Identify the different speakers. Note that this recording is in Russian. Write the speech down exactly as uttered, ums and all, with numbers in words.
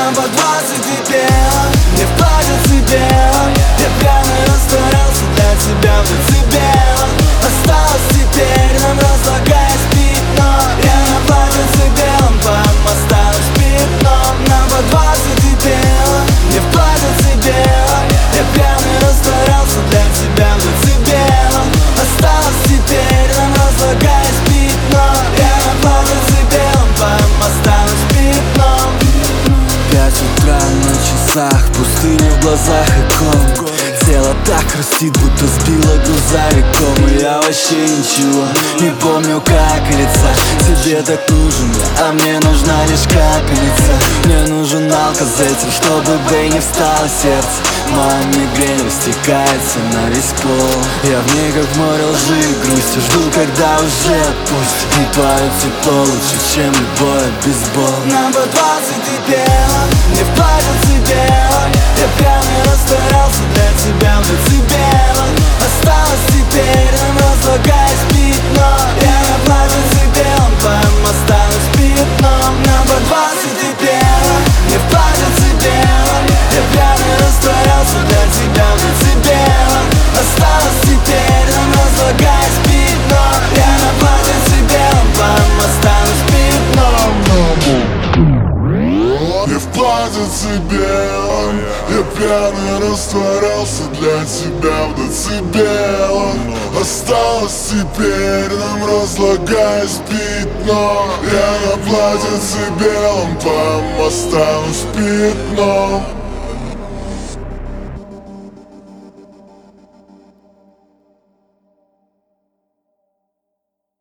Speaker 1: Нам по двадцать и пять, не в платьице белом. Я пьяно растворялся для тебя в децибелах. Осталось теперь нам разлагаясь пятно. Я на платьице белом, по-моему, осталось пятно. Нам по двадцать и пять, не в платьице белом. Я пьяно растворялся для тебя в децибелах. Осталось теперь нам разлагаясь пятно. Я на платьице белом, по-моему, осталось пятно.
Speaker 2: Пять утра на часах, пустыня в глазах и ком. Тело так хрустит, будто сбило грузовиком. И я вообще ничего не помню, как лица. Тебе так нужен я, а мне нужна лишь капельница. Мне нужен алкозетер, чтобы бей не встало сердце. Моя мигрень растекается на весь пол. Я в ней как в море лжи и грусти. Жду, когда уже отпустит. И твое тепло лучше, чем любой бейсбол.
Speaker 1: Нам по двадцать и пять, не в платьице белом. Я пьяный растворялся для тебя в децибелах. Осталось теперь нам разлагаясь пятно. Я на платьице белом, по-моему, осталось пятно. Нам по двадцать и пять, не в платьице белом. Я пьяный растворялся для тебя в децибелах. Осталось теперь нам разлагаясь пятно. Я на платьице белом, по-моему, осталось пятно.
Speaker 3: Не в платьице белом, я пьяный растворялся для тебя в децибелах. Осталось теперь нам разлагаясь пятно. Я на платьице белом, по-моему, осталось пятно.